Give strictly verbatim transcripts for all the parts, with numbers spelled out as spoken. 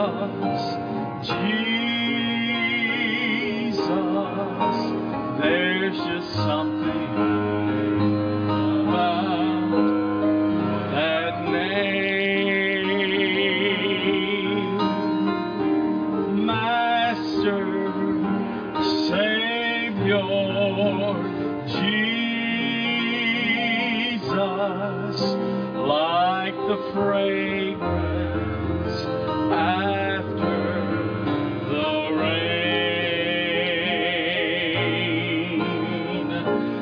There's just something about that name. Master, Savior, Jesus, like the fragrance after the rain.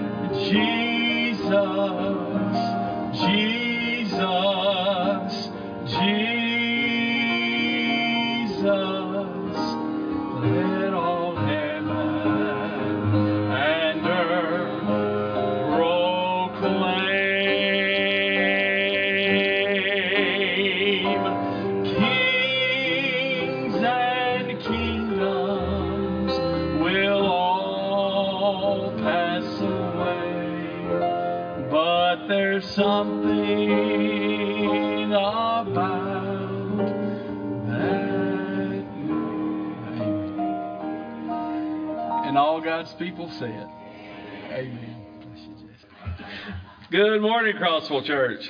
Jesus, Jesus, Jesus, let all heaven and earth proclaim. Kings and kingdoms will all pass away, but there's something about that name. And all God's people say it. Amen. Good morning, Crossville Church.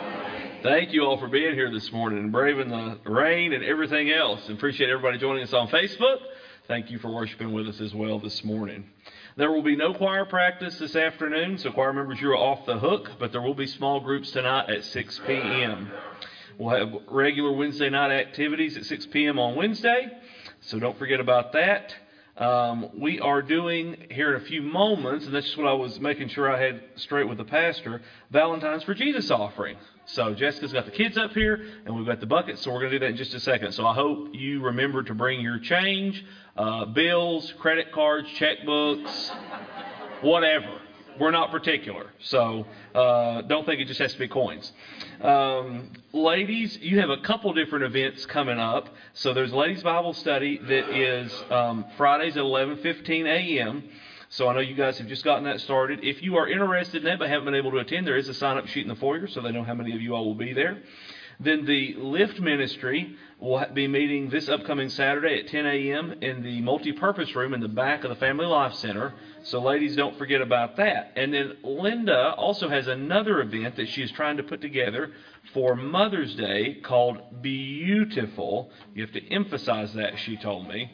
Thank you all for being here this morning and braving the rain and everything else. And appreciate everybody joining us on Facebook. Thank you for worshiping with us as well this morning. There will be no choir practice this afternoon, so choir members, you're off the hook, but there will be small groups tonight at six p.m. We'll have regular Wednesday night activities at six p.m. on Wednesday, so don't forget about that. Um, we are doing here in a few moments, and that's just what I was making sure I had straight with the pastor, Valentine's for Jesus offering. So Jessica's got the kids up here, and we've got the buckets, so we're going to do that in just a second. So I hope you remember to bring your change, uh, bills, credit cards, checkbooks, whatever. We're not particular, so uh, don't think it just has to be coins. Um, ladies, you have a couple different events coming up. So there's Ladies Bible Study that is um, Fridays at eleven fifteen a.m., so I know you guys have just gotten that started. If you are interested in that but haven't been able to attend, there is a sign-up sheet in the foyer, so they know how many of you all will be there. Then the Lift Ministry will be meeting this upcoming Saturday at ten a.m. in the multi-purpose room in the back of the Family Life Center. So ladies, don't forget about that. And then Linda also has another event that she is trying to put together for Mother's Day called Beautiful. You have to emphasize that, she told me.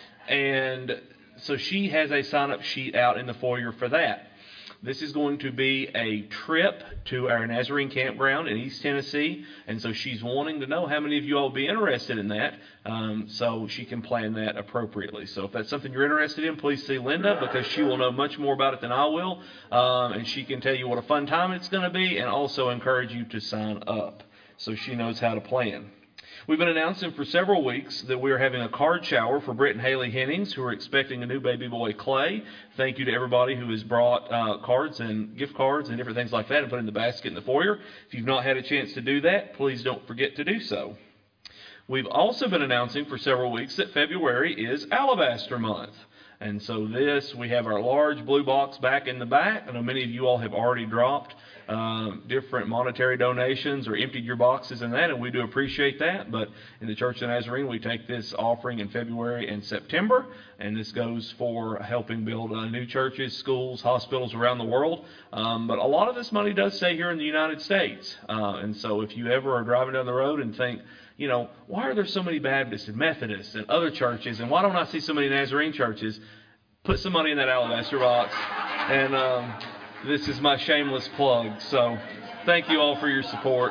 And so she has a sign-up sheet out in the foyer for that. This is going to be a trip to our Nazarene campground in East Tennessee, and so she's wanting to know how many of you all will be interested in that, um, so she can plan that appropriately. So if that's something you're interested in, please see Linda, because she will know much more about it than I will, um, and she can tell you what a fun time it's going to be and also encourage you to sign up so she knows how to plan. We've been announcing for several weeks that we are having a card shower for Britt and Haley Hennings, who are expecting a new baby boy, Clay. Thank you to everybody who has brought uh, cards and gift cards and different things like that and put in the basket in the foyer. If you've not had a chance to do that, please don't forget to do so. We've also been announcing for several weeks that February is Alabaster Month. And so this, we have our large blue box back in the back. I know many of you all have already dropped um, different monetary donations or emptied your boxes in that, and we do appreciate that. But in the Church of Nazarene, we take this offering in February and September, and this goes for helping build uh, new churches, schools, hospitals around the world. Um, but a lot of this money does stay here in the United States. Uh, and so if you ever are driving down the road and think, you know, why are there so many Baptists and Methodists and other churches, and why don't I see so many Nazarene churches? Put some money in that alabaster box, and um, this is my shameless plug. So thank you all for your support,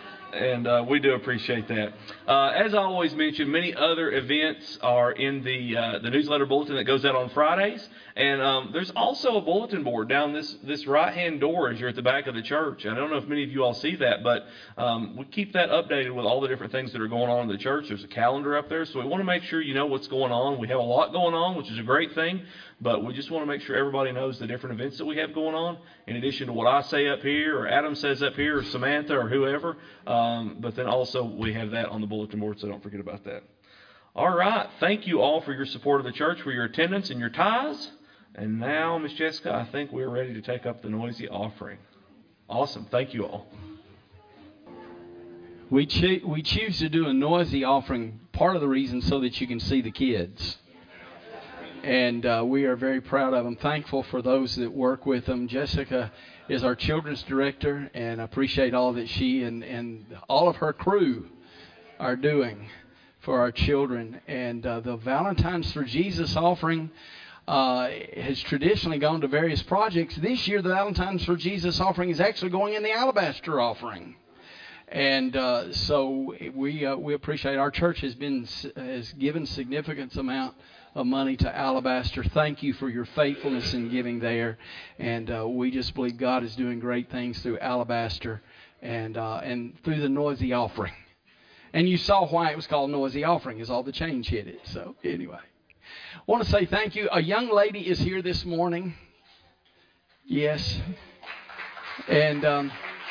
and uh, we do appreciate that. Uh, as I always mention, many other events are in the uh, the newsletter bulletin that goes out on Fridays, and um, there's also a bulletin board down this this right-hand door as you're at the back of the church. I don't know if many of you all see that, but um, we keep that updated with all the different things that are going on in the church. There's a calendar up there, so we want to make sure you know what's going on. We have a lot going on, which is a great thing, but we just want to make sure everybody knows the different events that we have going on, in addition to what I say up here, or Adam says up here, or Samantha, or whoever. Um, but then also we have that on the bulletin board, so don't forget about that. All right. Thank you all for your support of the church, for your attendance and your tithes. And now, Miss Jessica, I think we're ready to take up the noisy offering. Awesome. Thank you all. We, cho- we choose to do a noisy offering part of the reason so that you can see the kids. And uh, we are very proud of them, thankful for those that work with them. Jessica is our children's director, and I appreciate all that she and, and all of her crew are doing for our children. And uh, the Valentine's for Jesus offering uh, has traditionally gone to various projects. This year, the Valentine's for Jesus offering is actually going in the Alabaster offering. And uh, so we uh, we appreciate our church has been has given significant amount of money to Alabaster. Thank you for your faithfulness in giving there, and uh, we just believe God is doing great things through Alabaster and uh, and through the noisy offering. And you saw why it was called noisy offering, is all the change hit it. So anyway, I want to say thank you. A young lady is here this morning. Yes, and. Um,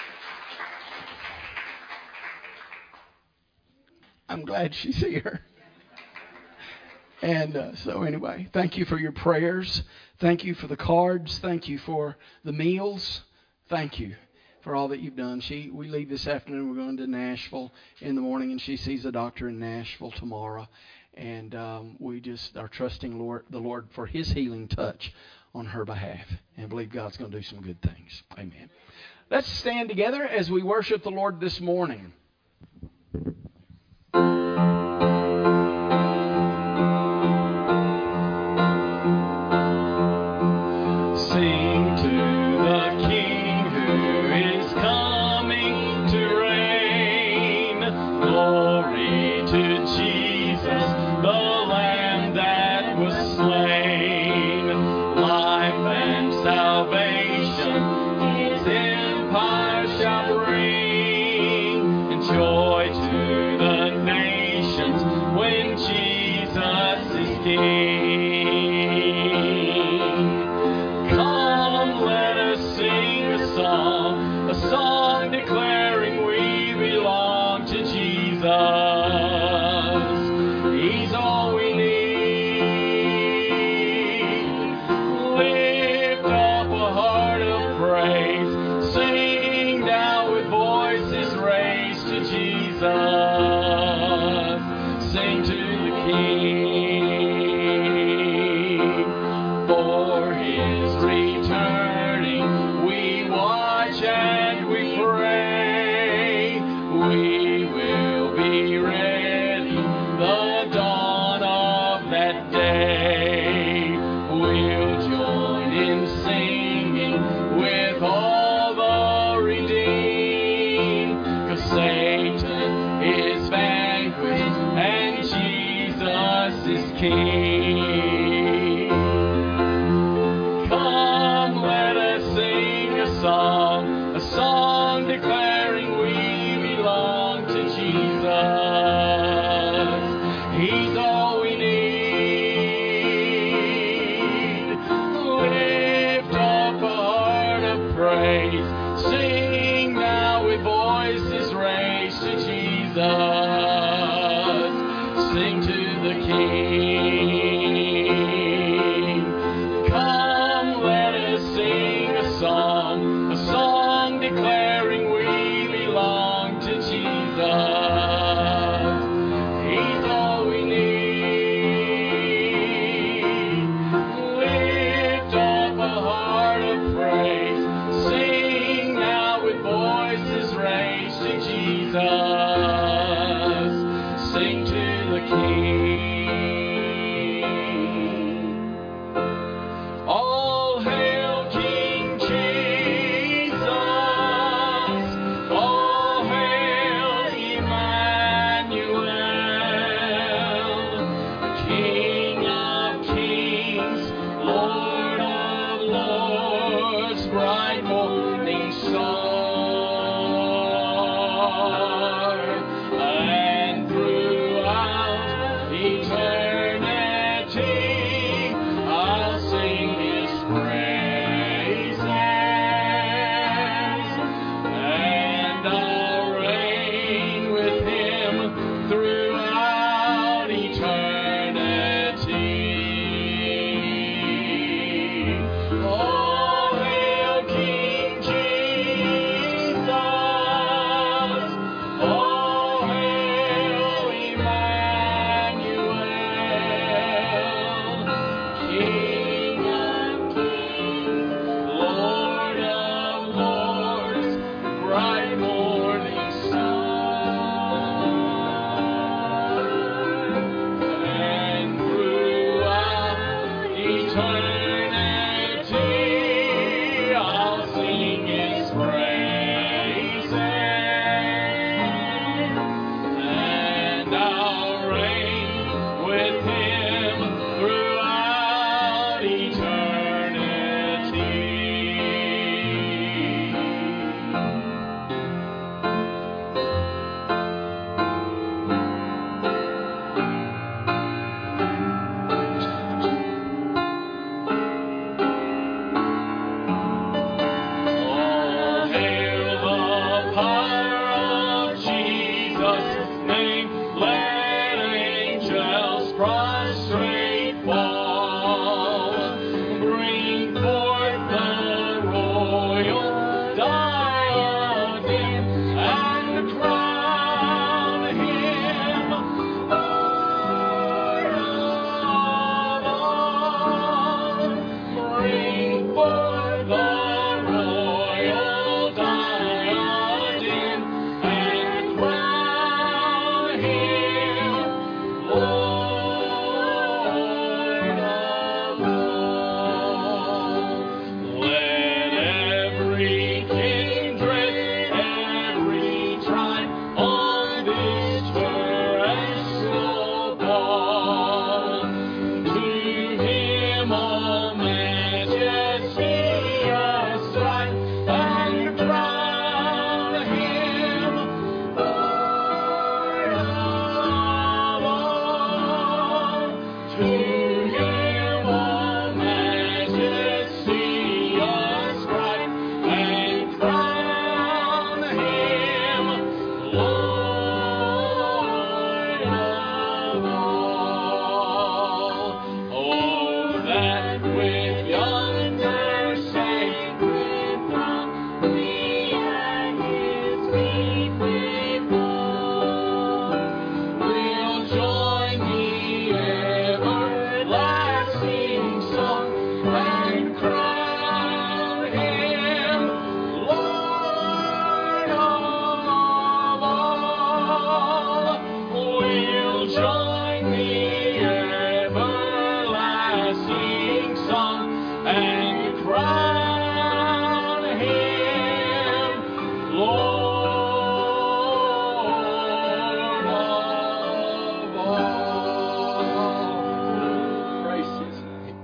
I'm glad she's here. And uh, so anyway, thank you for your prayers. Thank you for the cards. Thank you for the meals. Thank you for all that you've done. She, we leave this afternoon. We're going to Nashville in the morning, and she sees a doctor in Nashville tomorrow. And um, we just are trusting Lord, the Lord for His healing touch on her behalf, and believe God's going to do some good things. Amen. Let's stand together as we worship the Lord this morning. Sing to the King. now reign with him throughout eternity. All hail the power of Jesus' name. Let angels prostrate fall. Bring forth the royal diadem and crown him Lord of all. Bring forth the royal diadem and crown him Lord of all. Let every kindred, every tribe on this terrestrial ball, to him all majesty ascribe and crown him Lord of all. To him all majesty ascribe and crown him Lord of all. Oh, that with yonder sacred throng we at his feet may fall, we'll join the everlasting song and crown him Lord of all. We'll join the everlasting song and crown him Lord of all. Praise his name.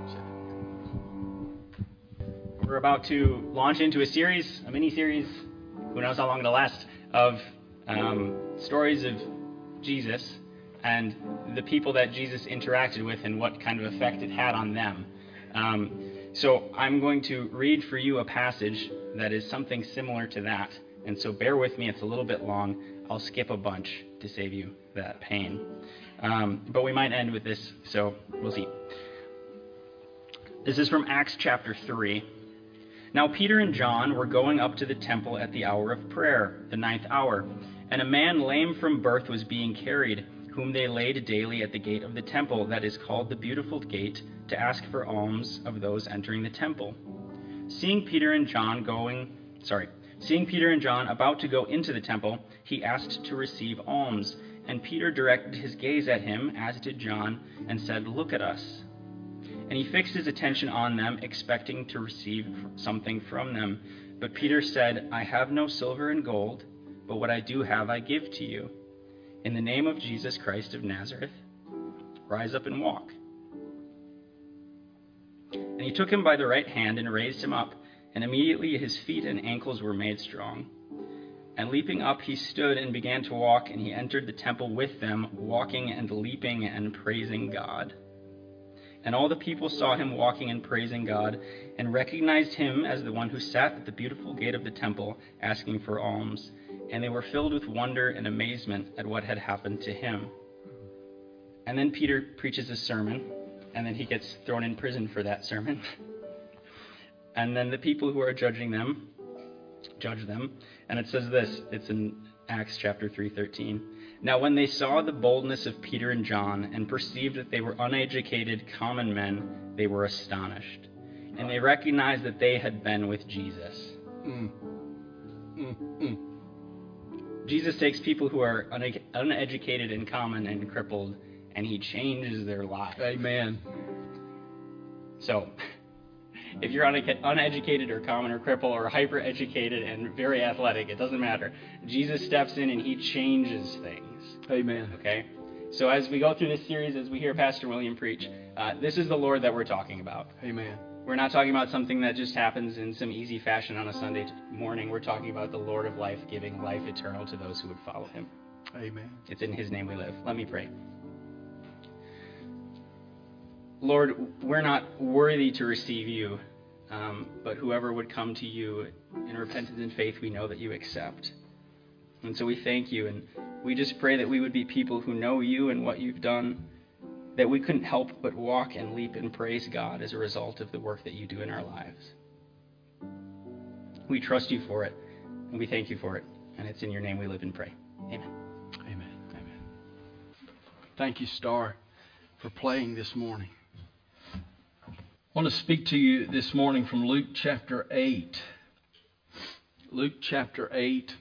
We're about to launch into a series, a mini-series, who knows how long it'll last, of um, stories of Jesus and the people that Jesus interacted with and what kind of effect it had on them. Um, so I'm going to read for you a passage that is something similar to that. And so bear with me, it's a little bit long. I'll skip a bunch to save you that pain. Um, but we might end with this, so we'll see. This is from Acts chapter three. Now Peter and John were going up to the temple at the hour of prayer, the ninth hour, and a man lame from birth was being carried, whom they laid daily at the gate of the temple, that is called the Beautiful Gate, to ask for alms of those entering the temple. Seeing Peter and John going, sorry, seeing Peter and John about to go into the temple, he asked to receive alms, and Peter directed his gaze at him, as did John, and said, "Look at us." And he fixed his attention on them, expecting to receive something from them. But Peter said, "I have no silver and gold, but what I do have I give to you. In the name of Jesus Christ of Nazareth, rise up and walk." And he took him by the right hand and raised him up, and immediately his feet and ankles were made strong. And leaping up, he stood and began to walk, and he entered the temple with them, walking and leaping and praising God. And all the people saw him walking and praising God, and recognized him as the one who sat at the beautiful gate of the temple, asking for alms. And they were filled with wonder and amazement at what had happened to him. And then Peter preaches a sermon, and then he gets thrown in prison for that sermon. And then the people who are judging them, judge them. And it says this, it's in Acts chapter three thirteen. Now when they saw the boldness of Peter and John, and perceived that they were uneducated common men, they were astonished. And they recognized that they had been with Jesus. Mm. Mm, mm. Jesus takes people who are une- uneducated and common and crippled, and he changes their lives. Amen. So, if you're une- uneducated or common or crippled or hyper-educated and very athletic, it doesn't matter. Jesus steps in and he changes things. Jesus. Amen. Okay? So as we go through this series, as we hear Pastor William preach, uh, this is the Lord that we're talking about. Amen. We're not talking about something that just happens in some easy fashion on a Sunday morning. We're talking about the Lord of life giving life eternal to those who would follow him. Amen. It's in his name we live. Let me pray. Lord, we're not worthy to receive you, um, but whoever would come to you in repentance and faith, we know that you accept. And so we thank you, and we just pray that we would be people who know you and what you've done, that we couldn't help but walk and leap and praise God as a result of the work that you do in our lives. We trust you for it, and we thank you for it, and it's in your name we live and pray. Amen. Amen. Amen. Thank you, Star, for playing this morning. I want to speak to you this morning from Luke chapter eight. Luke chapter eight.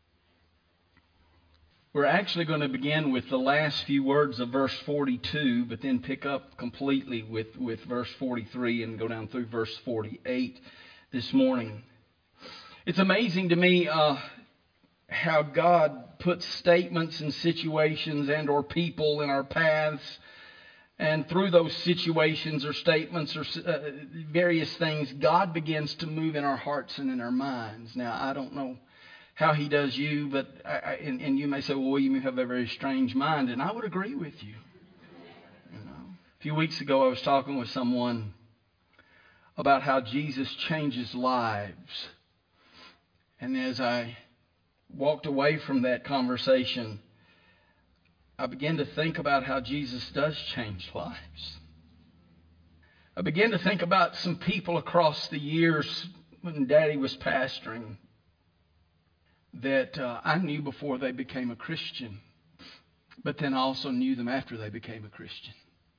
We're actually going to begin with the last few words of verse forty-two, but then pick up completely with, with verse forty-three and go down through verse forty-eight this morning. It's amazing to me uh, how God puts statements and situations and or people in our paths, and through those situations or statements or uh, various things, God begins to move in our hearts and in our minds. Now, I don't know how he does you, but I, I, and, and you may say, well, William, you have a very strange mind, and I would agree with you. You know, a few weeks ago, I was talking with someone about how Jesus changes lives, and as I walked away from that conversation, I began to think about how Jesus does change lives. I began to think about some people across the years when Daddy was pastoring that uh, I knew before they became a Christian, but then I also knew them after they became a Christian.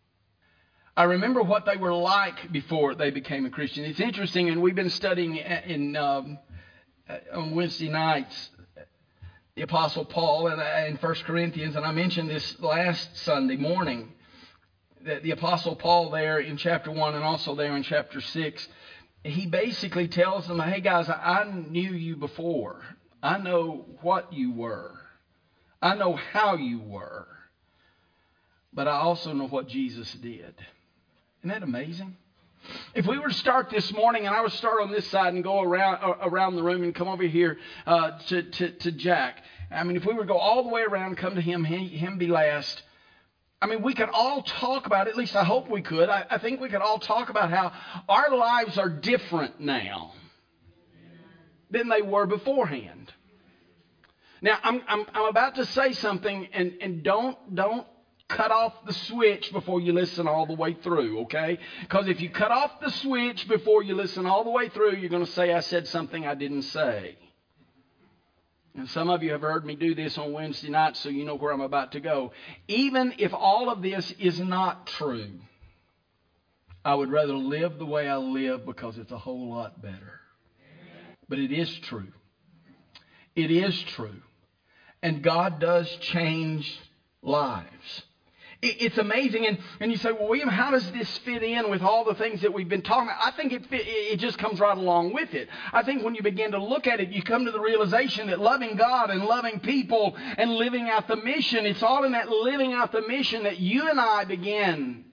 I remember what they were like before they became a Christian. It's interesting, and we've been studying in um, on Wednesday nights the Apostle Paul in, in First Corinthians, and I mentioned this last Sunday morning, that the Apostle Paul there in chapter one and also there in chapter six, he basically tells them, hey guys, I knew you before. I know what you were. I know how you were. But I also know what Jesus did. Isn't that amazing? If we were to start this morning, and I would start on this side and go around uh, around the room and come over here uh, to, to, to Jack. I mean, if we were to go all the way around, come to him, he, him be last. I mean, we could all talk about it. At least I hope we could. I, I think we could all talk about how our lives are different now than they were beforehand. Now, I'm I'm, I'm about to say something, and, and don't don't cut off the switch before you listen all the way through, okay? Because if you cut off the switch before you listen all the way through, you're going to say I said something I didn't say. And some of you have heard me do this on Wednesday nights, so you know where I'm about to go. Even if all of this is not true, I would rather live the way I live because it's a whole lot better. But it is true. It is true. And God does change lives. It's amazing. And, and you say, well, William, how does this fit in with all the things that we've been talking about? I think it, fit, it just comes right along with it. I think when you begin to look at it, you come to the realization that loving God and loving people and living out the mission, it's all in that living out the mission that you and I begin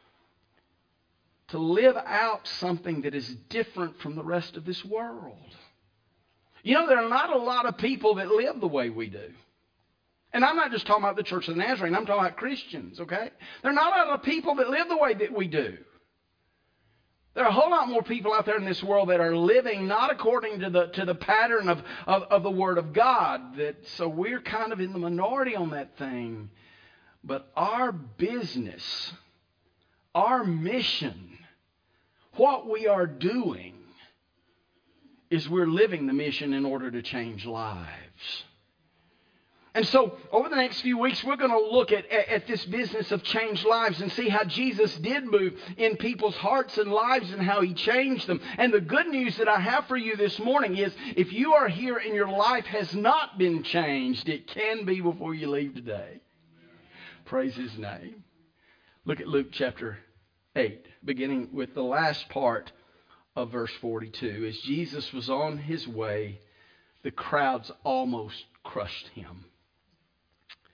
to live out something that is different from the rest of this world. You know, there are not a lot of people that live the way we do. And I'm not just talking about the Church of the Nazarene. I'm talking about Christians, okay? There are not a lot of people that live the way that we do. There are a whole lot more people out there in this world that are living not according to the to the pattern of, of, of the Word of God. That, so we're kind of in the minority on that thing. But our business, our mission, what we are doing is we're living the mission in order to change lives. And so, over the next few weeks, we're going to look at, at, at this business of changed lives and see how Jesus did move in people's hearts and lives and how He changed them. And the good news that I have for you this morning is, if you are here and your life has not been changed, it can be before you leave today. Praise His name. Look at Luke chapter eight, beginning with the last part of verse forty-two. As Jesus was on His way, the crowds almost crushed Him.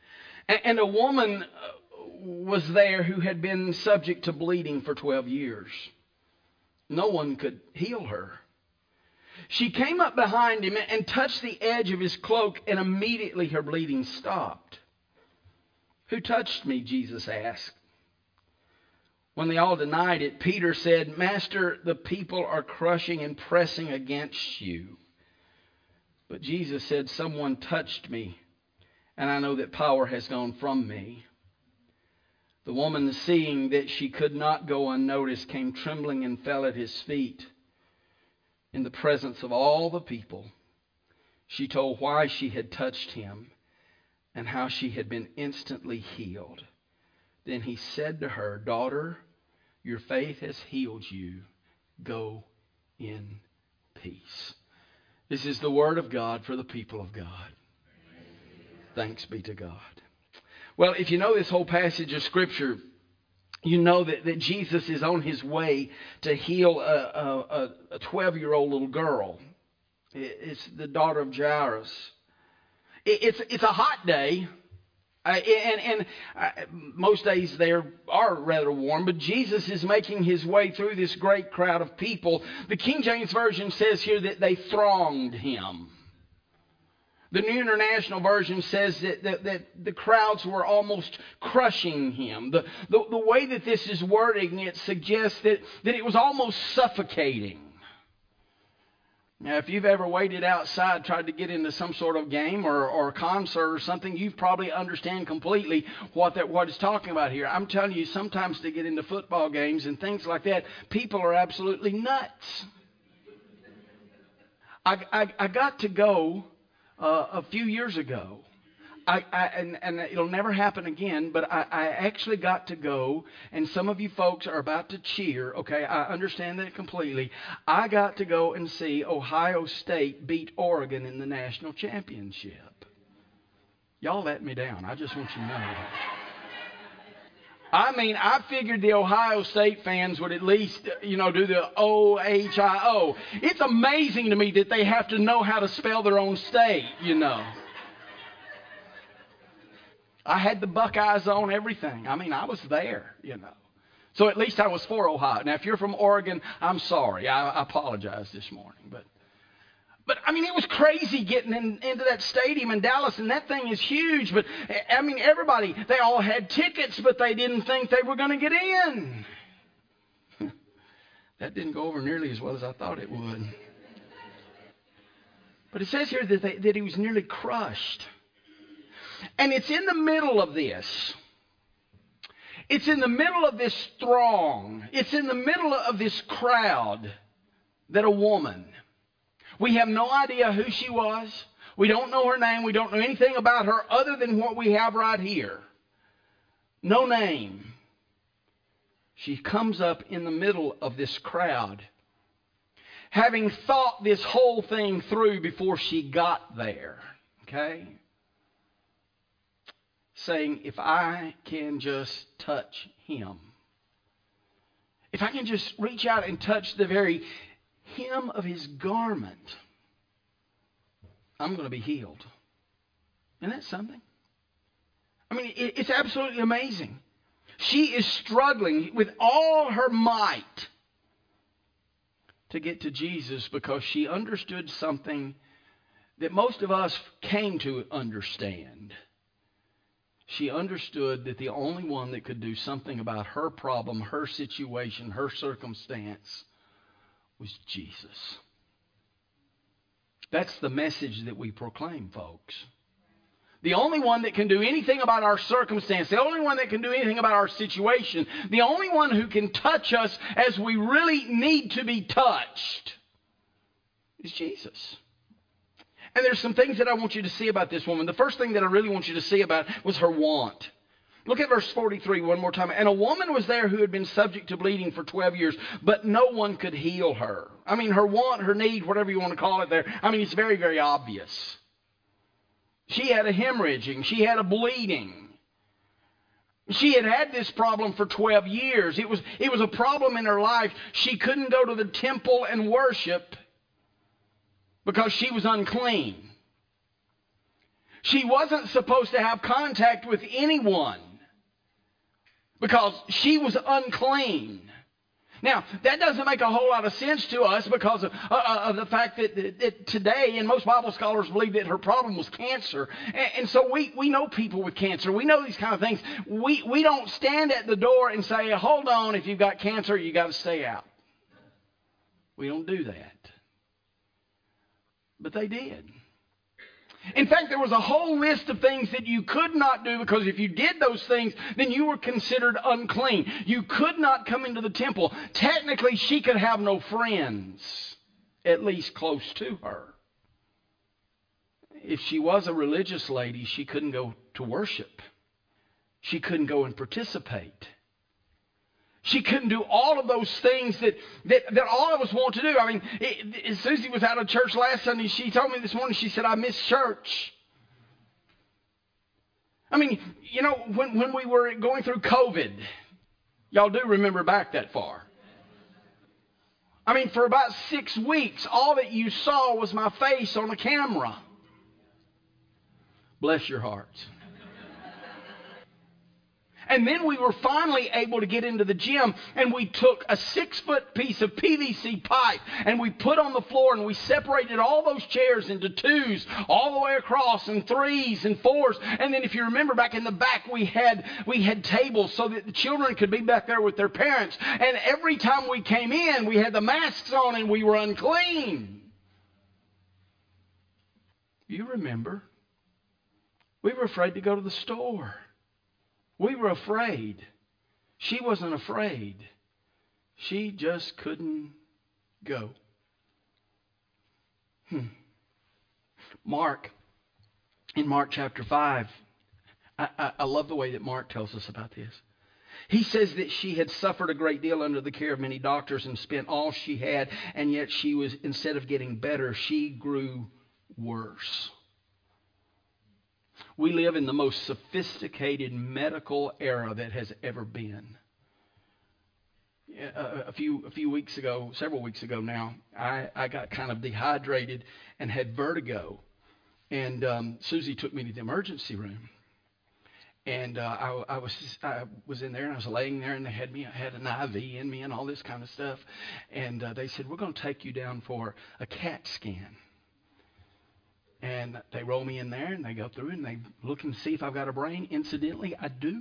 And, and a woman was there who had been subject to bleeding for twelve years. No one could heal her. She came up behind him and touched the edge of his cloak, and immediately her bleeding stopped. "Who touched me?" Jesus asked. When they all denied it, Peter said, "Master, the people are crushing and pressing against you." But Jesus said, "Someone touched me, and I know that power has gone from me." The woman, seeing that she could not go unnoticed, came trembling and fell at his feet. In the presence of all the people, she told why she had touched him and how she had been instantly healed. Then he said to her, "Daughter, your faith has healed you. Go in peace." This is the word of God for the people of God. Thanks be to God. Well, if you know this whole passage of Scripture, you know that, that Jesus is on his way to heal a, a, a twelve-year-old little girl. It's the daughter of Jairus. It, it's, it's a hot day. Uh, and and uh, most days they are rather warm, but Jesus is making his way through this great crowd of people. The King James Version says here that they thronged him. The New International Version says that, that, that the crowds were almost crushing him. The, the, the way that this is wording, it suggests that, that it was almost suffocating. Now, if you've ever waited outside, tried to get into some sort of game or, or concert or something, you probably understand completely what that what it's talking about here. I'm telling you, sometimes to get into football games and things like that, people are absolutely nuts. I, I, I got to go uh, a few years ago. I, I, and, and it'll never happen again, but I, I actually got to go, and some of you folks are about to cheer, okay? I understand that completely. I got to go and see Ohio State beat Oregon in the national championship. Y'all let me down. I just want you to know that. I mean, I figured the Ohio State fans would at least, you know, do the O H I O. It's amazing to me that they have to know how to spell their own state, you know. I had the Buckeyes on, everything. I mean, I was there, you know. So at least I was for Ohio. Now, if you're from Oregon, I'm sorry. I, I apologize this morning. But, but I mean, it was crazy getting in, into that stadium in Dallas, and that thing is huge. But, I mean, everybody, they all had tickets, but they didn't think they were going to get in. That didn't go over nearly as well as I thought it would. But it says here that, they, that he was nearly crushed. And it's in the middle of this. It's in the middle of this throng. It's in the middle of this crowd that a woman. We have no idea who she was. We don't know her name. We don't know anything about her other than what we have right here. No name. She comes up in the middle of this crowd, having thought this whole thing through before she got there. Okay? Saying, if I can just touch him, if I can just reach out and touch the very hem of his garment, I'm going to be healed. Isn't that something? I mean, it's absolutely amazing. She is struggling with all her might to get to Jesus because she understood something that most of us came to understand. She understood that the only one that could do something about her problem, her situation, her circumstance was Jesus. That's the message that we proclaim, folks. The only one that can do anything about our circumstance, the only one that can do anything about our situation, the only one who can touch us as we really need to be touched is Jesus. And there's some things that I want you to see about this woman. The first thing that I really want you to see about was her want. Look at verse forty-three one more time. And a woman was there who had been subject to bleeding for twelve years, but no one could heal her. I mean, her want, her need, whatever you want to call it there, I mean, it's very, very obvious. She had a hemorrhaging. She had a bleeding. She had had this problem for twelve years. It was, it was a problem in her life. She couldn't go to the temple and worship because she was unclean. She wasn't supposed to have contact with anyone because she was unclean. Now, that doesn't make a whole lot of sense to us because of, uh, of the fact that, that, that today, and most Bible scholars believe that her problem was cancer. And, and so we, we know people with cancer. We know these kind of things. We, we don't stand at the door and say, hold on, if you've got cancer, you got to stay out. We don't do that. But they did. In fact, there was a whole list of things that you could not do because if you did those things, then you were considered unclean. You could not come into the temple. Technically, she could have no friends, at least close to her. If she was a religious lady, she couldn't go to worship. She couldn't go and participate. She couldn't do all of those things that, that, that all of us want to do. I mean, it, it, Susie was out of church last Sunday. She told me this morning, she said, I miss church. I mean, you know, when, when we were going through COVID, y'all do remember back that far. I mean, for about six weeks, all that you saw was my face on the camera. Bless your hearts. And then we were finally able to get into the gym, and we took a six-foot piece of P V C pipe, and we put on the floor, and we separated all those chairs into twos all the way across, and threes and fours. And then if you remember back in the back, we had we had tables so that the children could be back there with their parents. And every time we came in, we had the masks on, and we were unclean. You remember. We were afraid to go to the store. We were afraid. She wasn't afraid. She just couldn't go. Hmm. Mark, in Mark chapter five, I, I, I love the way that Mark tells us about this. He says that she had suffered a great deal under the care of many doctors and spent all she had, and yet she was, instead of getting better, she grew worse. We live in the most sophisticated medical era that has ever been. A, a few a few weeks ago, several weeks ago now, I, I got kind of dehydrated and had vertigo. And um, Susie took me to the emergency room. And uh, I, I was I was in there and I was laying there and they had me I had an I V in me and all this kind of stuff. And uh, they said, we're going to take you down for a CAT scan. And they roll me in there, and they go through, and they look and see if I've got a brain. Incidentally, I do.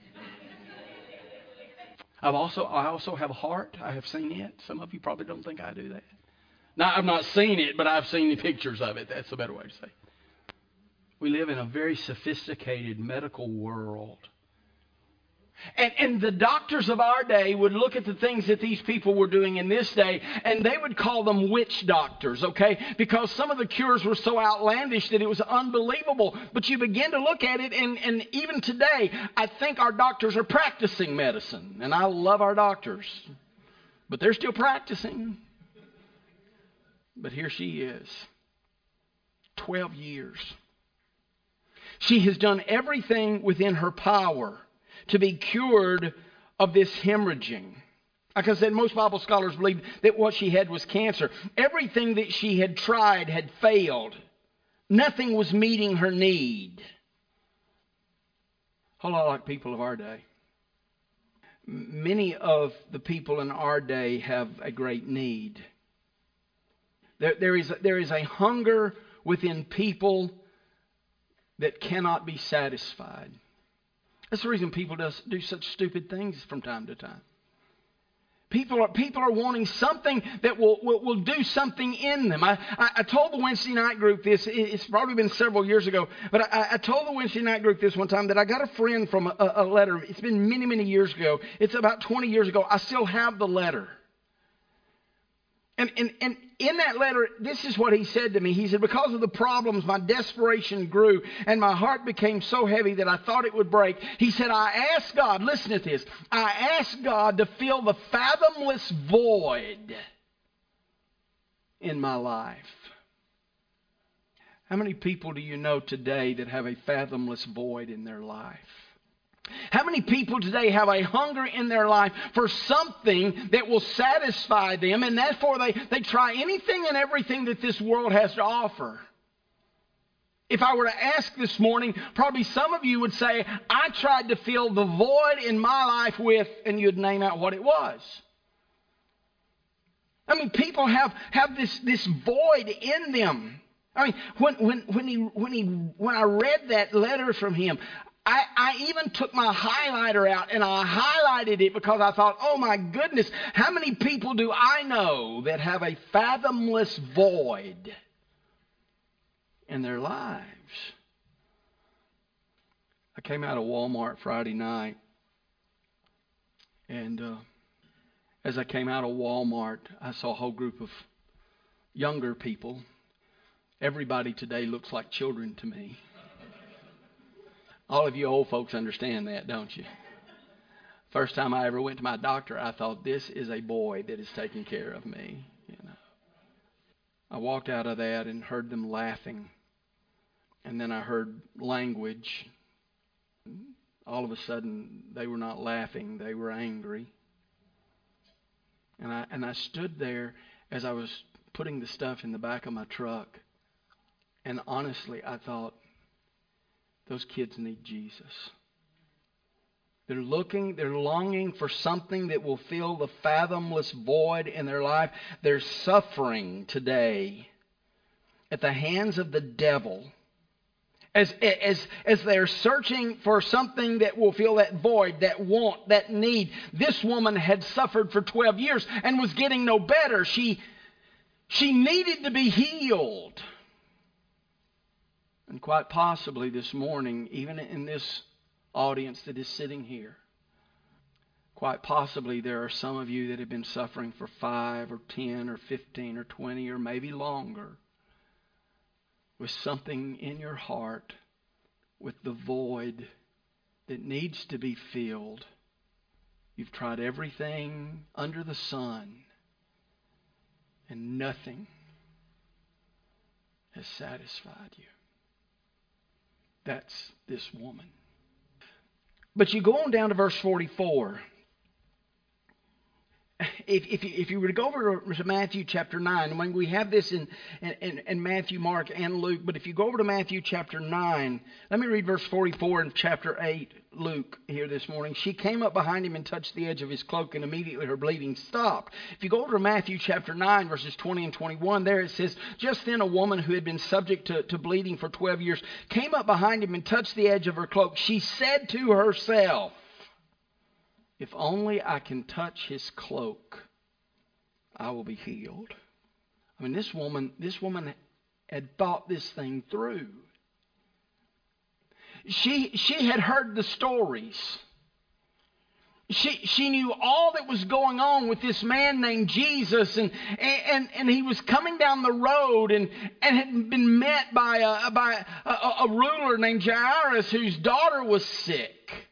I've also, I also have a heart. I have seen it. Some of you probably don't think I do that. Now, I've not seen it, but I've seen the pictures of it. That's the better way to say it. We live in a very sophisticated medical world. And, and the doctors of our day would look at the things that these people were doing in this day, and they would call them witch doctors, okay? Because some of the cures were so outlandish that it was unbelievable. But you begin to look at it, and, and even today, I think our doctors are practicing medicine. And I love our doctors. But they're still practicing. But here she is. Twelve years. She has done everything within her power to be cured of this hemorrhaging. Like I said, most Bible scholars believe that what she had was cancer. Everything that she had tried had failed. Nothing was meeting her need. A whole lot like people of our day. Many of the people in our day have a great need. There, there is, there is a hunger within people that cannot be satisfied. That's the reason people does, do such stupid things from time to time. People are people are wanting something that will, will, will do something in them. I, I, I told the Wednesday night group this. It's probably been several years ago. But I, I told the Wednesday night group this one time that I got a friend from a, a letter. It's been many, many years ago. It's about twenty years ago. I still have the letter. And, and, and in that letter, this is what he said to me. He said, because of the problems, my desperation grew and my heart became so heavy that I thought it would break. He said, I asked God, listen to this, I asked God to fill the fathomless void in my life. How many people do you know today that have a fathomless void in their life? How many people today have a hunger in their life for something that will satisfy them, and therefore they, they try anything and everything that this world has to offer? If I were to ask this morning, probably some of you would say, I tried to fill the void in my life with, and you'd name out what it was. I mean, people have, have this, this void in them. I mean, when when when he when he when I read that letter from him, I, I even took my highlighter out and I highlighted it because I thought, oh my goodness, how many people do I know that have a fathomless void in their lives? I came out of Walmart Friday night, and uh, as I came out of Walmart, I saw a whole group of younger people. Everybody today looks like children to me. All of you old folks understand that, don't you? First time I ever went to my doctor, I thought, this is a boy that is taking care of me. You know, I walked out of that and heard them laughing. And then I heard language. All of a sudden, they were not laughing. They were angry. And I, and I stood there as I was putting the stuff in the back of my truck. And honestly, I thought, those kids need Jesus. They're looking, they're longing for something that will fill the fathomless void in their life. They're suffering today at the hands of the devil. As, as, as they're searching for something that will fill that void, that want, that need. This woman had suffered for twelve years and was getting no better. She, she needed to be healed. And quite possibly this morning, even in this audience that is sitting here, quite possibly there are some of you that have been suffering for five or ten or fifteen or twenty or maybe longer with something in your heart, with the void that needs to be filled. You've tried everything under the sun, and nothing has satisfied you. That's this woman. But you go on down to verse forty-four. If, if, you, if you were to go over to Matthew chapter nine, I mean, we have this in, in, in Matthew, Mark, and Luke, but if you go over to Matthew chapter nine, let me read verse forty-four in chapter eight, Luke, here this morning. She came up behind him and touched the edge of his cloak, and immediately her bleeding stopped. If you go over to Matthew chapter nine, verses twenty and twenty-one, there it says, just then a woman who had been subject to, to bleeding for twelve years came up behind him and touched the edge of her cloak. She said to herself, if only I can touch his cloak, I will be healed. I mean, this woman, this woman had thought this thing through. She, she had heard the stories. She, she knew all that was going on with this man named Jesus, and, and, and he was coming down the road and, and had been met by a, by a, a ruler named Jairus whose daughter was sick.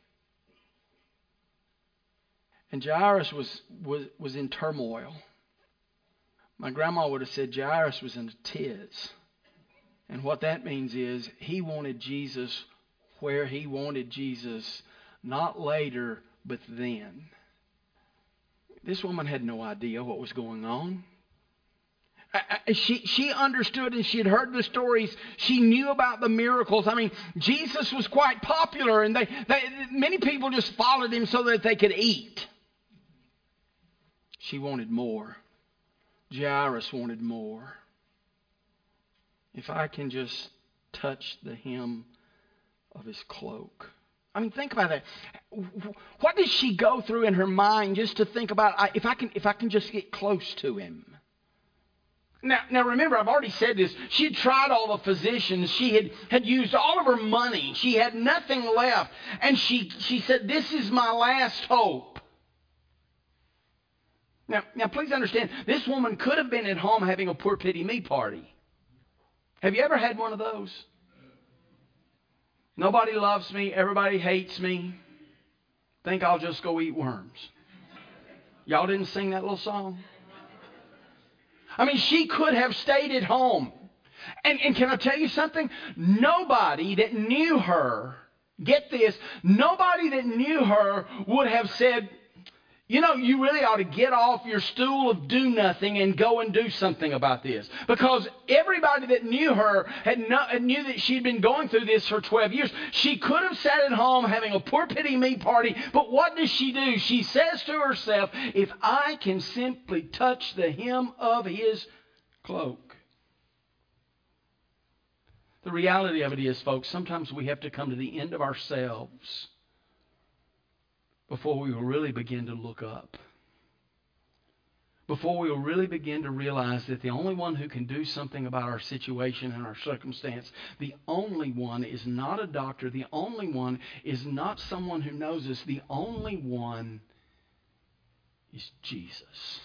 And Jairus was, was, was in turmoil. My grandma would have said Jairus was in a tiz. And what that means is he wanted Jesus where he wanted Jesus, not later, but then. This woman had no idea what was going on. She, she understood and she had heard the stories. She knew about the miracles. I mean, Jesus was quite popular, and they, they many people just followed him so that they could eat. She wanted more. Jairus wanted more. If I can just touch the hem of his cloak. I mean, think about that. What did she go through in her mind just to think about, if I can, if I can just get close to him? Now, now remember, I've already said this. She had tried all the physicians. She had, had used all of her money. She had nothing left. And she, she said, this is my last hope. Now, now, please understand, this woman could have been at home having a poor pity me party. Have you ever had one of those? Nobody loves me. Everybody hates me. Think I'll just go eat worms. Y'all didn't sing that little song? I mean, she could have stayed at home. And, and can I tell you something? Nobody that knew her, get this, nobody that knew her would have said, You know, you really ought to get off your stool of do nothing and go and do something about this. Because everybody that knew her had no, knew that she'd been going through this for twelve years. She could have sat at home having a poor pity me party. But what does she do? She says to herself, if I can simply touch the hem of his cloak. The reality of it is, folks, sometimes we have to come to the end of ourselves before we will really begin to look up. Before we will really begin to realize that the only one who can do something about our situation and our circumstance, the only one is not a doctor. The only one is not someone who knows us. The only one is Jesus.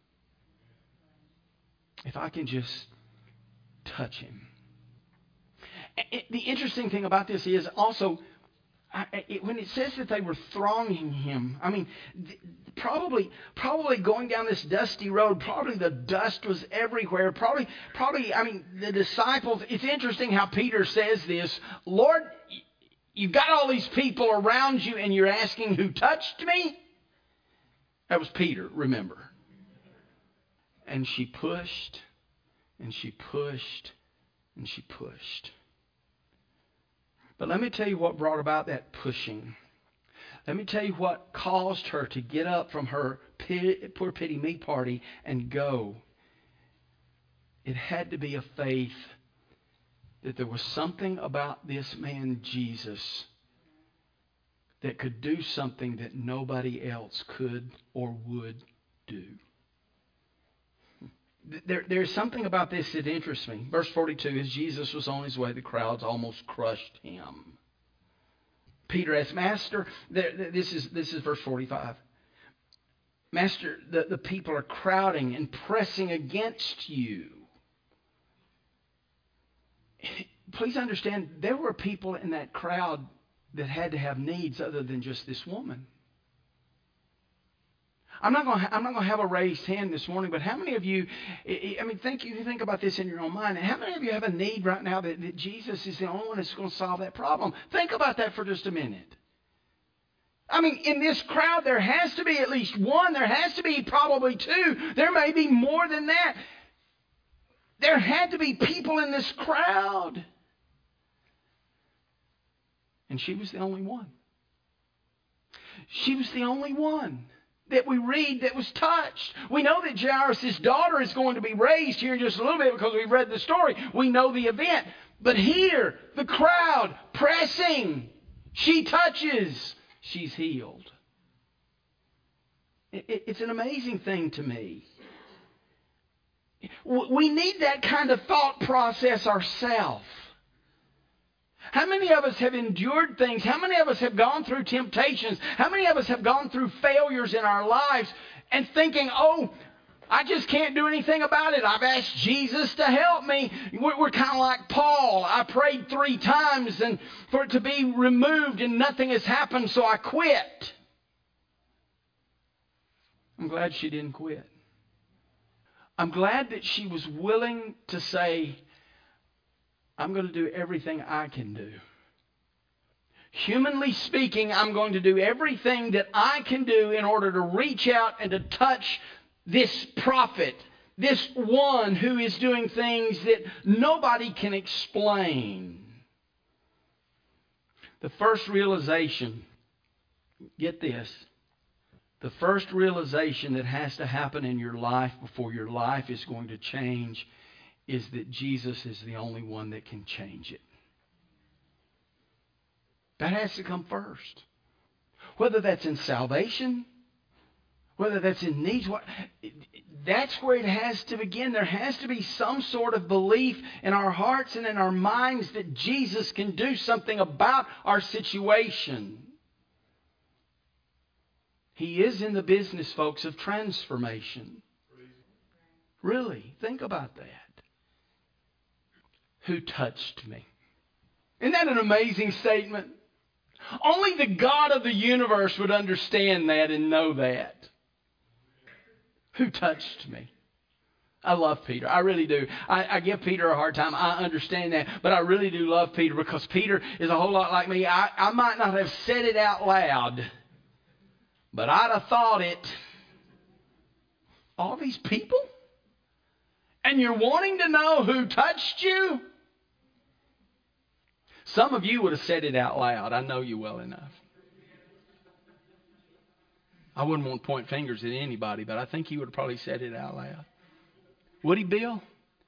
If I can just touch him. The interesting thing about this is also, I, it, when it says that they were thronging him, I mean, th- probably, probably going down this dusty road, probably the dust was everywhere. Probably, probably, I mean, the disciples. It's interesting how Peter says this. Lord, you've got all these people around you, and you're asking who touched me. That was Peter. Remember. And she pushed, and she pushed, and she pushed. But let me tell you what brought about that pushing. Let me tell you what caused her to get up from her pity, poor pity me party and go. It had to be a faith that there was something about this man Jesus that could do something that nobody else could or would do. There, there's something about this that interests me. Verse forty-two, as Jesus was on his way, the crowds almost crushed him. Peter asked, Master, this is, this is verse forty-five. Master, the, the people are crowding and pressing against you. Please understand, there were people in that crowd that had to have needs other than just this woman. I'm not going to, I'm not going to have a raised hand this morning, but how many of you, I mean, think you think about this in your own mind. How many of you have a need right now that, that Jesus is the only one that's going to solve that problem? Think about that for just a minute. I mean, in this crowd, there has to be at least one. There has to be probably two. There may be more than that. There had to be people in this crowd. And she was the only one. She was the only one that we read that was touched. We know that Jairus' daughter is going to be raised here in just a little bit because we've read the story. We know the event. But here, the crowd pressing. She touches. She's healed. It's an amazing thing to me. We need that kind of thought process ourselves. How many of us have endured things? How many of us have gone through temptations? How many of us have gone through failures in our lives and thinking, oh, I just can't do anything about it. I've asked Jesus to help me. We're, we're kind of like Paul. I prayed three times and for it to be removed and nothing has happened, so I quit. I'm glad she didn't quit. I'm glad that she was willing to say, I'm going to do everything I can do. Humanly speaking, I'm going to do everything that I can do in order to reach out and to touch this prophet, this one who is doing things that nobody can explain. The first realization, get this, the first realization that has to happen in your life before your life is going to change is that Jesus is the only one that can change it. That has to come first. Whether that's in salvation, whether that's in needs, that's where it has to begin. There has to be some sort of belief in our hearts and in our minds that Jesus can do something about our situation. He is in the business, folks, of transformation. Really, think about that. Who touched me? Isn't that an amazing statement? Only the God of the universe would understand that and know that. Who touched me? I love Peter. I really do. I, I give Peter a hard time. I understand that. But I really do love Peter because Peter is a whole lot like me. I, I might not have said it out loud, But I'd have thought it. All these people? And you're wanting to know who touched you? Some of you would have said it out loud. I know you well enough. I wouldn't want to point fingers at anybody, but I think you would have probably said it out loud. Would he, Bill?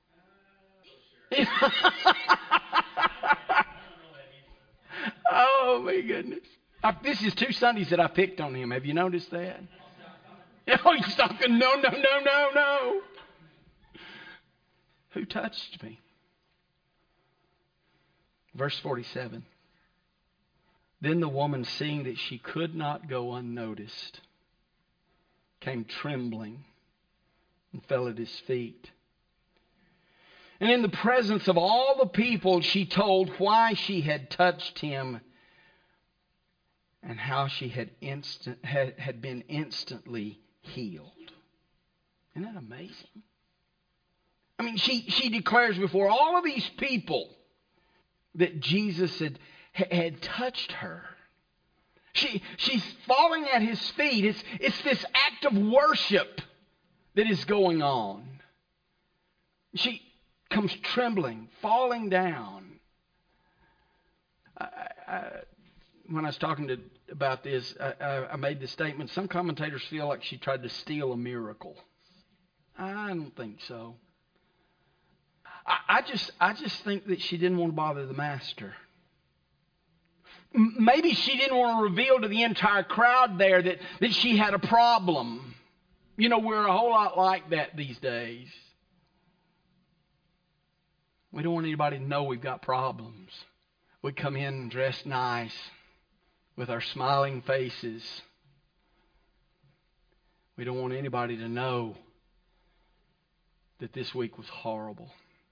Oh, my goodness. I, this is two Sundays that I picked on him. Have you noticed that? Oh, he's talking, no, no, no, no, no. Who touched me? Verse forty-seven. Then the woman, seeing that she could not go unnoticed, came trembling and fell at his feet. And in the presence of all the people, she told why she had touched him and how she had instant had, had been instantly healed. Isn't that amazing? I mean, she, she declares before all of these people that Jesus had, had touched her. She, she's falling at his feet. It's, it's this act of worship that is going on. She comes trembling, falling down. I, I, when I was talking to about this, I, I made the statement, some commentators feel like she tried to steal a miracle. I don't think so. I, I just I just think that she didn't want to bother the master. Maybe she didn't want to reveal to the entire crowd there that, that she had a problem. You know, we're a whole lot like that these days. We don't want anybody to know we've got problems. We come in dressed nice with our smiling faces. We don't want anybody to know that this week was horrible.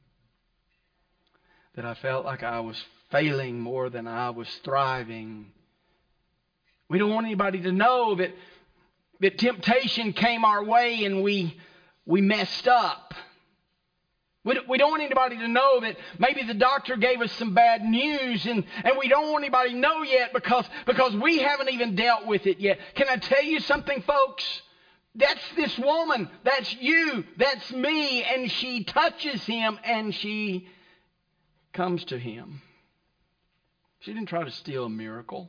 That I felt like I was failing more than I was thriving. We don't want anybody to know that, that temptation came our way and we, we messed up. We don't want anybody to know that maybe the doctor gave us some bad news, and, and we don't want anybody to know yet because, because we haven't even dealt with it yet. Can I tell you something, folks? That's this woman. That's you. That's me. And she touches him and she comes to him. She didn't try to steal a miracle.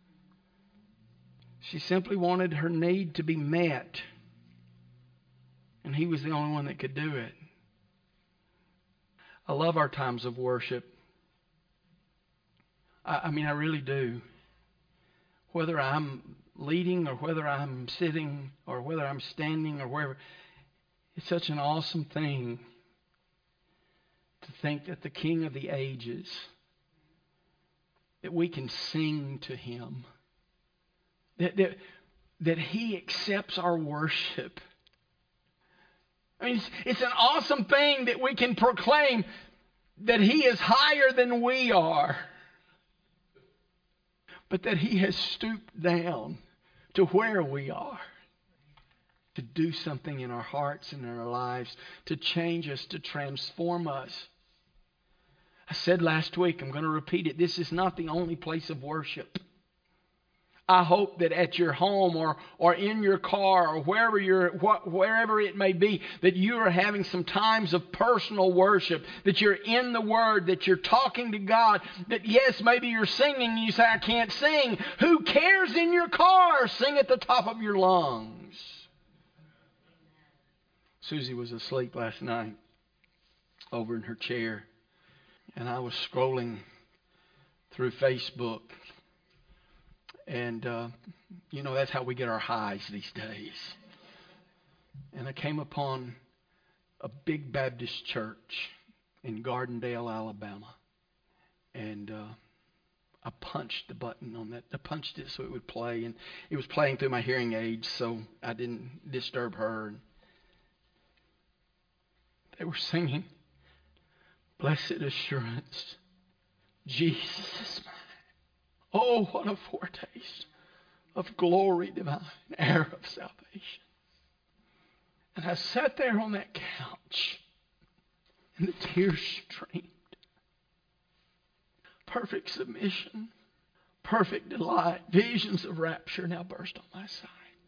She simply wanted her need to be met. And he was the only one that could do it. I love our times of worship. I, I mean, I really do. Whether I'm leading or whether I'm sitting or whether I'm standing or wherever, it's such an awesome thing to think that the King of the ages, that we can sing to him, that, that, that he accepts our worship. I mean, it's, it's an awesome thing that we can proclaim that he is higher than we are, but that he has stooped down to where we are to do something in our hearts and in our lives, to change us, to transform us. I said last week, I'm going to repeat it, this is not the only place of worship. I hope that at your home or, or in your car or wherever you're, wh- wherever it may be, that you are having some times of personal worship, that you're in the Word, that you're talking to God, that yes, maybe you're singing and you say, I can't sing. Who cares in your car? Sing at the top of your lungs. Susie was asleep last night over in her chair, and I was scrolling through Facebook. And, uh, you know, that's how we get our highs these days. And I came upon a big Baptist church in Gardendale, Alabama. And uh, I punched the button on that. I punched it so it would play. And it was playing through my hearing aids, so I didn't disturb her. And they were singing, Blessed Assurance, Jesus is mine. Oh, what a foretaste of glory divine, heir of salvation. And I sat there on that couch, and the tears streamed. Perfect submission, perfect delight, visions of rapture now burst on my side.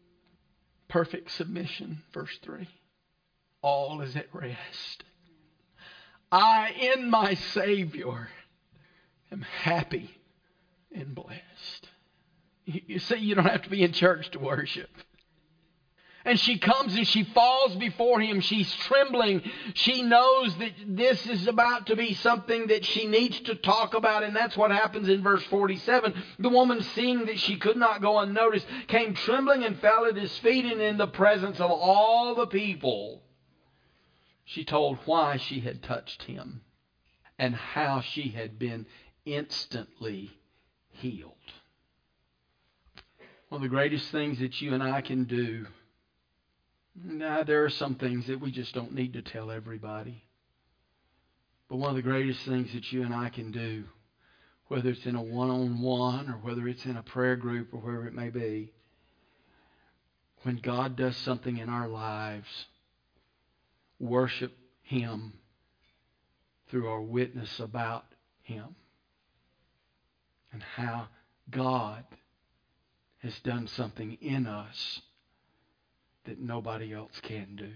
perfect submission, verse three. All is at rest. I, in my Savior, am happy and blessed. You, you see, you don't have to be in church to worship. And she comes and she falls before Him. She's trembling. She knows that this is about to be something that she needs to talk about. And that's what happens in verse forty-seven. The woman, seeing that she could not go unnoticed, came trembling and fell at His feet, and in the presence of all the people, she told why she had touched Him and how she had been instantly healed. One of the greatest things that you and I can do, now there are some things that we just don't need to tell everybody. But one of the greatest things that you and I can do, whether it's in a one-on-one or whether it's in a prayer group or wherever it may be, when God does something in our lives, worship Him through our witness about Him and how God has done something in us that nobody else can do.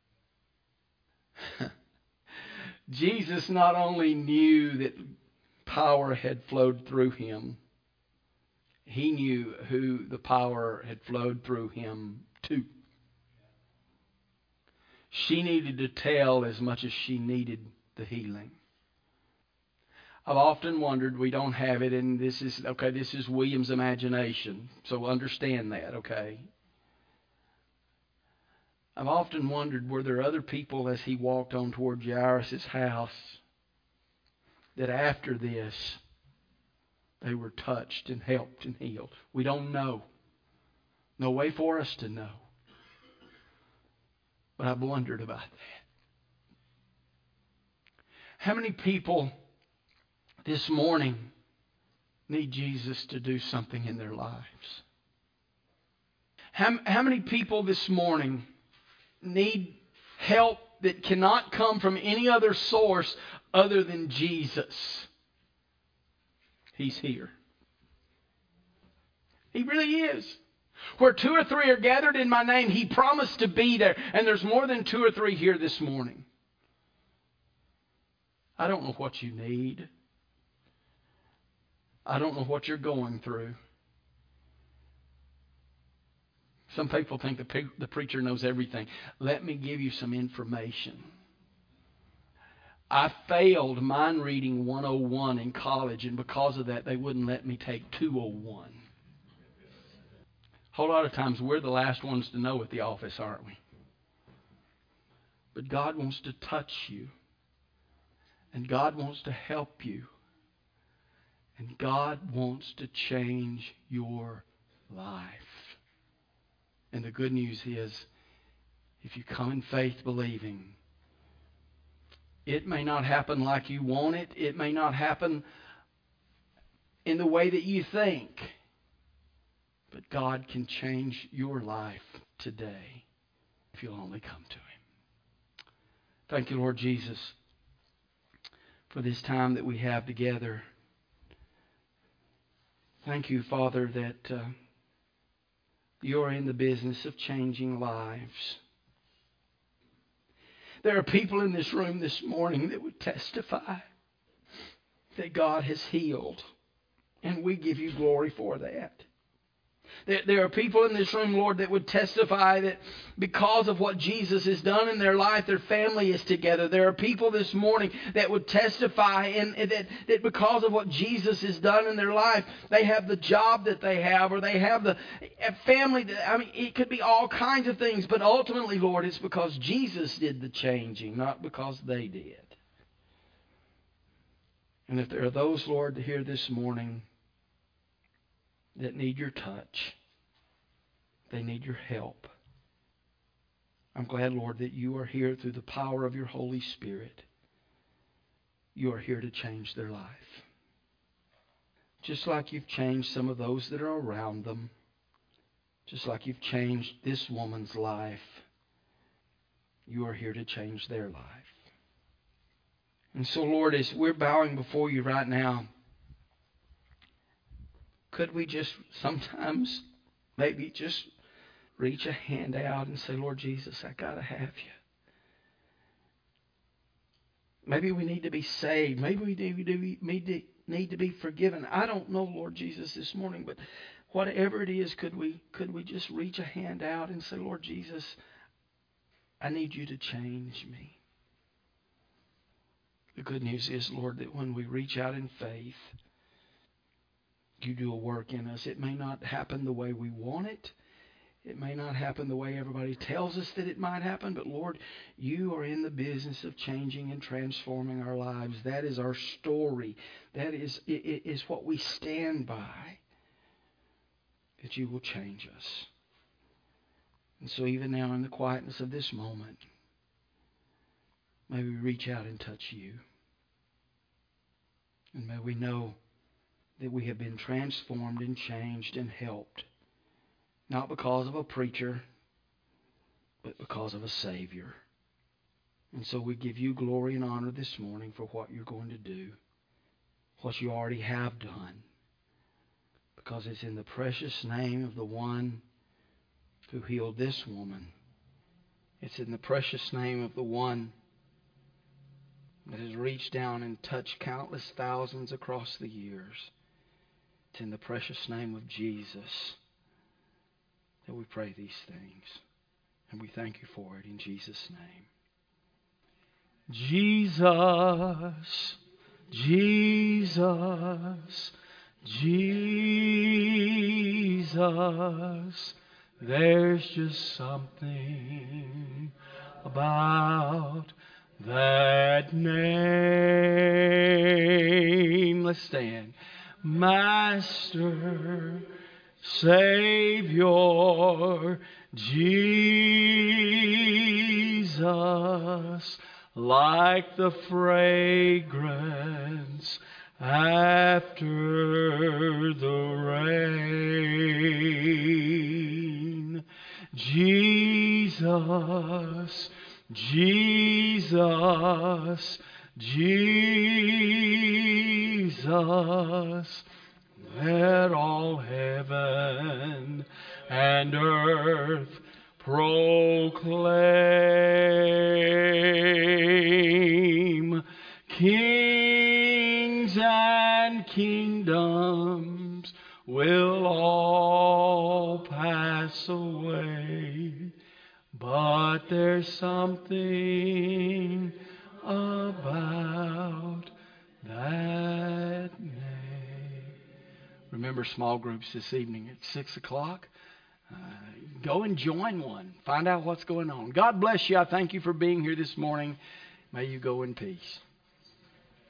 Jesus not only knew that power had flowed through Him, He knew who the power had flowed through Him to. She needed to tell as much as she needed the healing. I've often wondered, we don't have it, and this is, okay, this is William's imagination, so understand that, okay? I've often wondered, were there other people as he walked on toward Jairus' house that after this they were touched and helped and healed? We don't know. No way for us to know. But I've wondered about that. How many people this morning need Jesus to do something in their lives? How, how many people this morning need help that cannot come from any other source other than Jesus? He's here. He really is. Where two or three are gathered in my name, He promised to be there. And there's more than two or three here this morning. I don't know what you need. I don't know what you're going through. Some people think the, pre- the preacher knows everything. Let me give you some information. I failed mind reading one oh one in college, and because of that, they wouldn't let me take two oh one. A whole lot of times we're the last ones to know at the office, aren't we? But God wants to touch you. And God wants to help you. And God wants to change your life. And the good news is, if you come in faith believing, it may not happen like you want it. It may not happen in the way that you think. But God can change your life today if you'll only come to Him. Thank you, Lord Jesus, for this time that we have together. Thank you, Father, that uh, you're in the business of changing lives. There are people in this room this morning that would testify that God has healed, and we give you glory for that. There are people in this room, Lord, that would testify that because of what Jesus has done in their life, their family is together. There are people this morning that would testify in, that, that because of what Jesus has done in their life, they have the job that they have, or they have the family. That, I mean, it could be all kinds of things. But ultimately, Lord, it's because Jesus did the changing, not because they did. And if there are those, Lord, here this morning that need your touch, they need your help, I'm glad, Lord, that you are here through the power of your Holy Spirit. You are here to change their life. Just like you've changed some of those that are around them. Just like you've changed this woman's life. You are here to change their life. And so, Lord, as we're bowing before you right now, could we just sometimes maybe just reach a hand out and say, Lord Jesus, I got to have you. Maybe we need to be saved. Maybe we need to, need to be forgiven. I don't know, Lord Jesus, this morning, but whatever it is, could we could we just reach a hand out and say, Lord Jesus, I need you to change me. The good news is, Lord, that when we reach out in faith, you do a work in us. It may not happen the way we want it. It may not happen the way everybody tells us that it might happen, but Lord, you are in the business of changing and transforming our lives. That is our story. That is, is what we stand by, that you will change us. And so even now in the quietness of this moment, may we reach out and touch you. And may we know that we have been transformed and changed and helped. Not because of a preacher, but because of a Savior. And so we give you glory and honor this morning for what you're going to do, what you already have done. Because it's in the precious name of the one who healed this woman. It's in the precious name of the one that has reached down and touched countless thousands across the years. It's in the precious name of Jesus that we pray these things. And we thank you for it in Jesus' name. Jesus, Jesus, Jesus, there's just something about that name. Let's stand. Master, Savior, Jesus, like the fragrance after the rain. Jesus, Jesus, Jesus, let all heaven and earth proclaim. Kings and kingdoms will all pass away, but there's something about that name. Remember small groups this evening at six o'clock. Uh, go and join one. Find out what's going on. God bless you. I thank you for being here this morning. May you go in peace.